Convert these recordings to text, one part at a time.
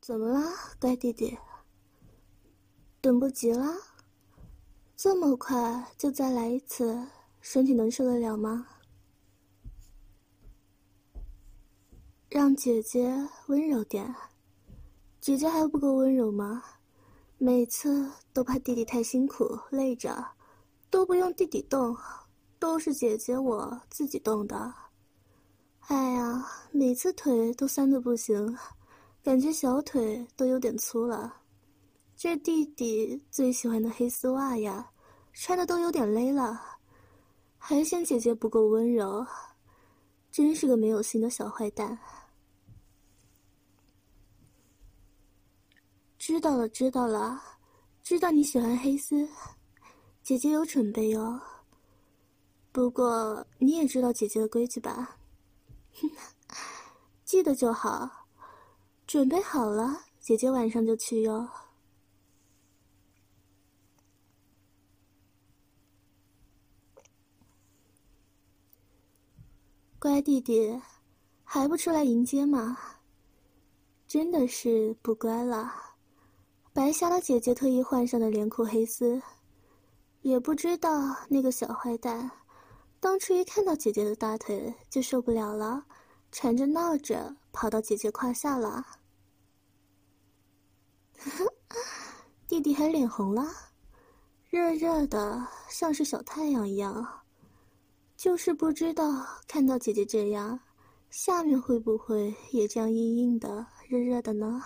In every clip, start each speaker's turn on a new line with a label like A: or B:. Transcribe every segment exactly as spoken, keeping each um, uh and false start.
A: 怎么了，乖弟弟？等不及了？这么快就再来一次，身体能受得了吗？让姐姐温柔点。姐姐还不够温柔吗？每次都怕弟弟太辛苦累着，都不用弟弟动，都是姐姐我自己动的。哎呀，每次腿都酸得不行，感觉小腿都有点粗了。这弟弟最喜欢的黑丝袜呀，穿的都有点勒了，还嫌姐姐不够温柔，真是个没有心的小坏蛋。知道了知道了，知道你喜欢黑丝，姐姐有准备哦。不过你也知道姐姐的规矩吧？记得就好，准备好了，姐姐晚上就去哟。乖弟弟，还不出来迎接吗？真的是不乖了，白瞎了姐姐特意换上的连裤黑丝。也不知道那个小坏蛋，当初一看到姐姐的大腿就受不了了，缠着闹着跑到姐姐胯下了。弟弟还脸红了，热热的像是小太阳一样。就是不知道看到姐姐这样，下面会不会也这样硬硬的热热的呢？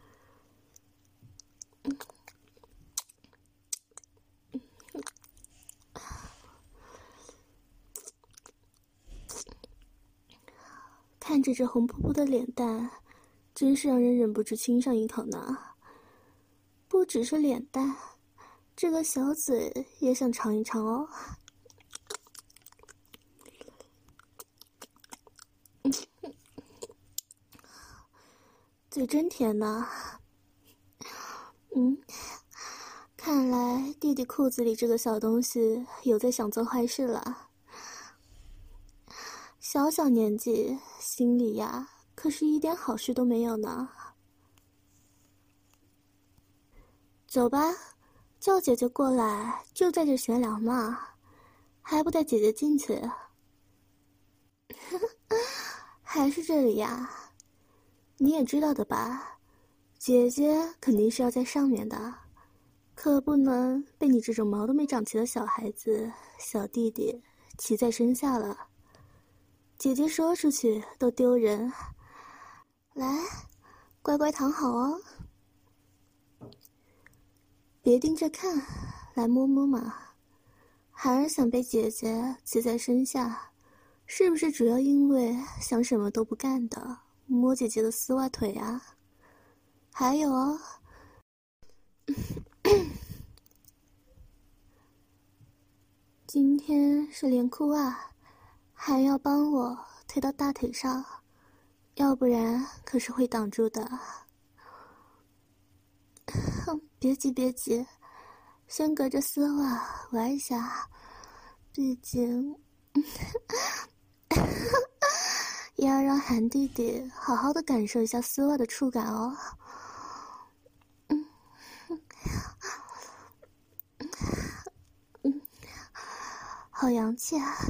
A: 看着这红扑扑的脸蛋，真是让人忍不住亲上一口呢。不只是脸蛋，这个小嘴也想尝一尝哦。嘴真甜呐。嗯，看来弟弟裤子里这个小东西有在想做坏事了。小小年纪，心里呀，可是一点好事都没有呢。走吧，叫姐姐过来，就在这闲聊嘛，还不带姐姐进去？还是这里呀？你也知道的吧，姐姐肯定是要在上面的，可不能被你这种毛都没长齐的小孩子、小弟弟骑在身下了。姐姐说出去都丢人。来，乖乖躺好哦，别盯着看，来摸摸嘛。孩儿想被姐姐骑在身下，是不是主要因为想什么都不干的摸姐姐的丝袜腿啊？还有哦，今天是连裤袜，还要帮我推到大腿上，要不然可是会挡住的。别急别急，先隔着丝袜玩一下，毕竟也要让韩弟弟好好的感受一下丝袜的触感哦。嗯，嗯，好洋气啊！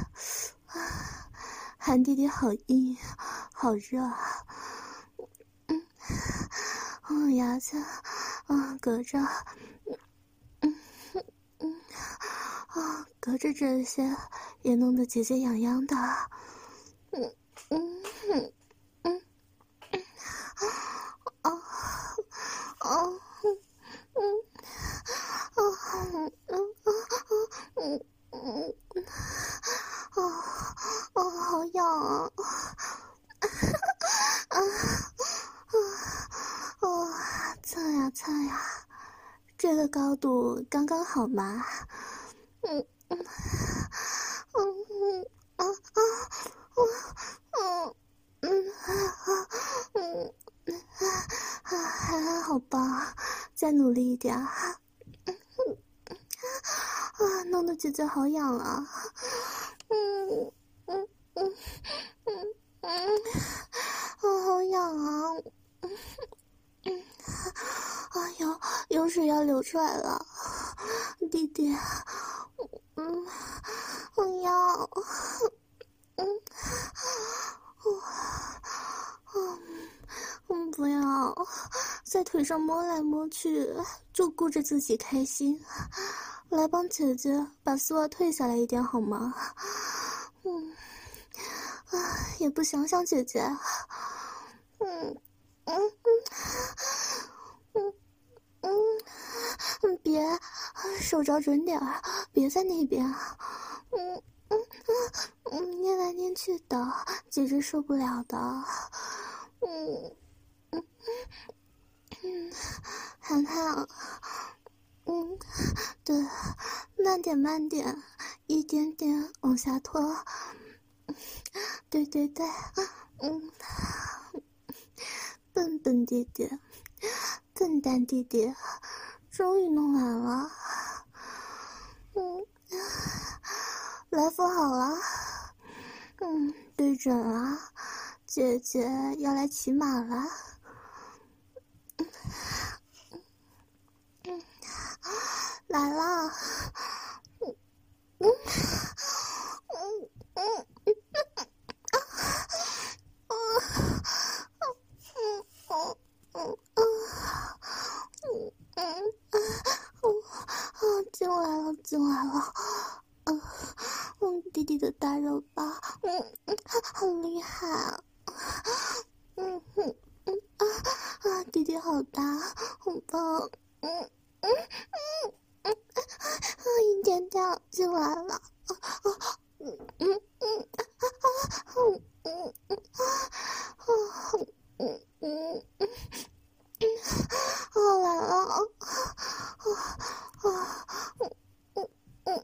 A: 韩弟弟好硬，好热啊！嗯，哦，牙签啊，隔着，嗯嗯啊，隔着这些也弄得姐姐痒痒的。嗯嗯嗯嗯啊啊嗯啊嗯嗯嗯嗯啊啊，好痒啊！啊啊啊！测呀测呀，这个高度刚刚好嘛。嗯嗯嗯啊啊啊嗯啊嗯啊，还还好吧，再努力一点。啊，弄得姐姐好痒啊！嗯嗯嗯嗯嗯，啊，好痒啊！嗯嗯水要流出来了，弟弟，嗯，我要，嗯，我，嗯，嗯，不要在腿上摸来摸去，就顾着自己开心。来帮姐姐把丝袜退下来一点好吗？嗯，啊，也不想想姐姐。嗯，嗯嗯嗯嗯，别，手找准点儿，别在那边。嗯嗯嗯，捏来捏去的，姐姐受不了的。嗯嗯嗯，涵涵。嗯，对，慢点慢点，一点点往下拖。对对对，嗯，笨笨弟弟，笨蛋弟弟，终于弄完了。嗯，来扶好了。嗯，对准了，姐姐要来骑马了。嗯，来了。嗯嗯嗯嗯嗯嗯嗯嗯嗯嗯嗯嗯，进来了，进来了。嗯嗯，弟弟的大肉包，嗯嗯，很厉害。嗯嗯嗯啊啊，弟弟好大，好棒。嗯嗯嗯嗯啊，一点点进来了。啊啊嗯嗯嗯啊啊嗯嗯嗯啊啊嗯嗯嗯嗯来了。啊啊嗯嗯嗯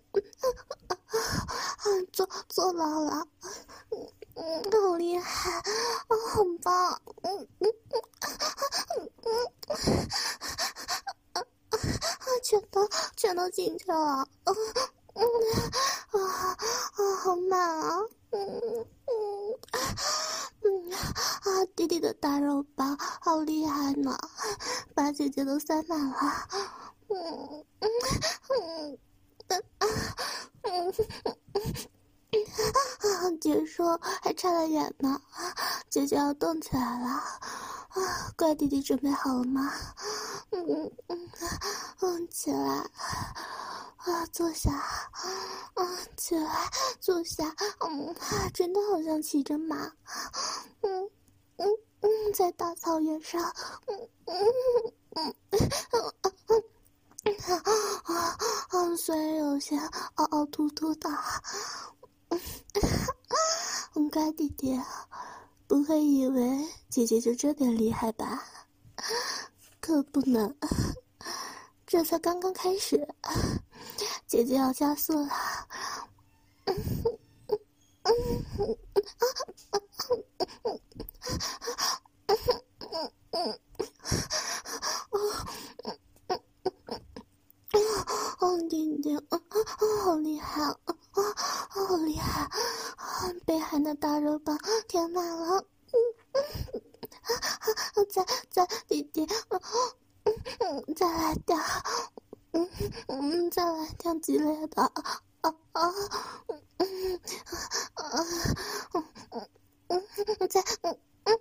A: 嗯坐坐到了。嗯嗯，好厉害啊，好棒。嗯嗯嗯嗯嗯啊，全都全都进去了。嗯嗯啊啊，好满啊。嗯嗯嗯啊，弟弟的大肉包好厉害呢，把姐姐都塞满了。嗯嗯嗯嗯嗯啊，姐说还差得远呢，姐姐要动起来了。啊，乖弟弟准备好了吗？嗯嗯嗯嗯，起来。啊，坐下。啊，起来，坐下。嗯，啊，真的好像骑着马。嗯嗯嗯，在大草原上。嗯嗯嗯嗯嗯嗯啊啊，虽然有些凹凹凸凸的。嗯，乖弟弟，不会以为姐姐就这点厉害吧？可不能，这才刚刚开始，姐姐要加速了。哦，弟弟，哦，好厉害，哦，好厉害，被含的大肉棒填满了。再再弟弟，嗯，再来点，嗯嗯，再来点激烈的。啊啊，嗯嗯啊嗯嗯嗯，再嗯嗯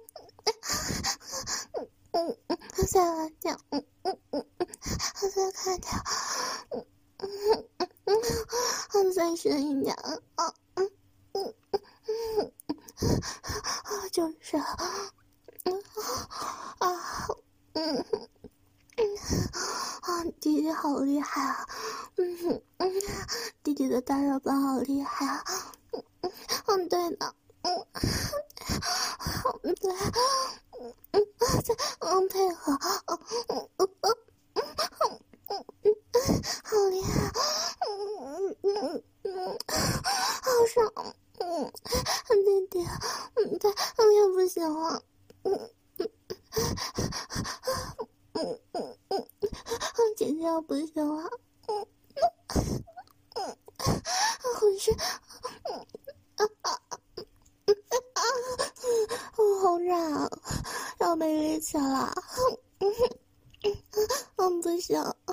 A: 嗯嗯，再来点，嗯嗯嗯嗯，再快点，嗯嗯嗯嗯，再深一点。啊嗯嗯嗯嗯，啊，就是，嗯啊嗯嗯啊，弟弟好厉害啊！嗯嗯，弟弟的大肉棒好厉害啊！嗯嗯，对的。嗯嗯对。嗯嗯再嗯配合。嗯嗯嗯嗯嗯嗯嗯，好厉害。嗯嗯嗯，好爽。嗯，弟弟，嗯对，我也不行了。嗯嗯嗯嗯嗯，姐姐要不行了。嗯嗯嗯，浑身，嗯啊啊啊，我好软啊，要没力气了。嗯嗯，不行，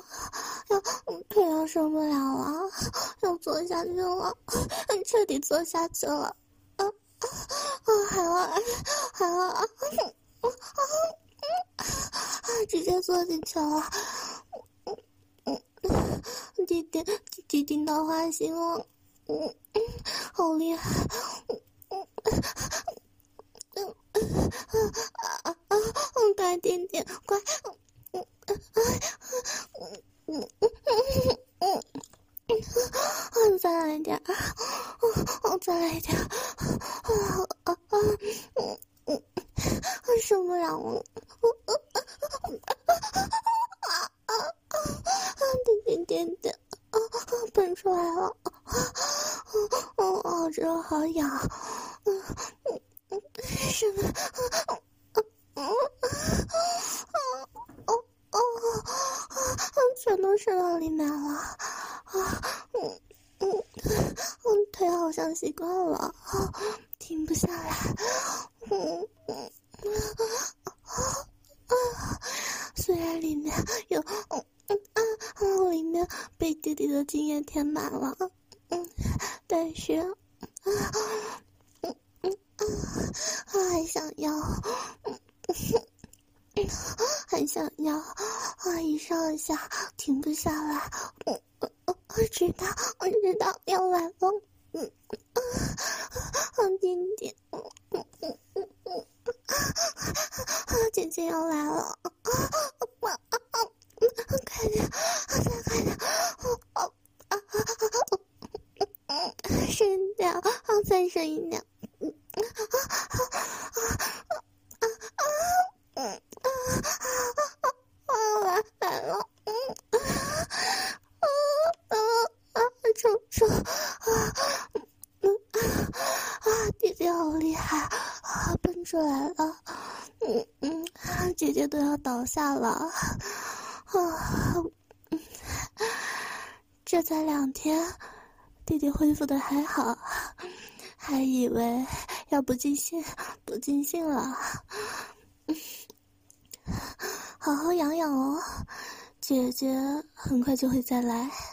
A: 要腿要受不了了，要坐下去了，彻底坐下去了。啊啊！海儿，海儿，啊啊啊！直接坐进去了。嗯嗯，弟弟弟弟到花心了，嗯嗯，好厉害。嗯嗯嗯啊啊啊！快点点，快！嗯嗯嗯嗯嗯嗯嗯，再来一点，哦，再来一点，啊啊啊！嗯嗯，受不了了，啊啊啊！点点点点，啊啊！喷出来了，哦哦，这好痒，嗯嗯嗯，什么？嗯嗯哦哦，全都射到里面了，啊，嗯嗯嗯，腿好像习惯了，啊，停不下来，嗯嗯啊，虽然里面有，嗯嗯啊啊，里面被弟弟的精液填满了，嗯，但是，啊，嗯嗯啊，还想要，嗯。还想要啊，一上一下停不下来，我我我我知道，我知道要来了，嗯啊啊弟弟，嗯嗯嗯嗯嗯啊姐姐要来了，啊啊啊啊！快点，再快点，啊啊啊啊！深一点，啊再深一点，嗯啊啊啊啊啊！嗯啊啊啊！来来了，嗯啊啊啊！抽抽啊，嗯啊！弟弟好厉害啊，蹦出来了，嗯嗯，姐姐都要倒下了啊！嗯，这才两天，弟弟恢复的还好，还以为要不尽兴不尽兴了。好好养养哦，姐姐很快就会再来。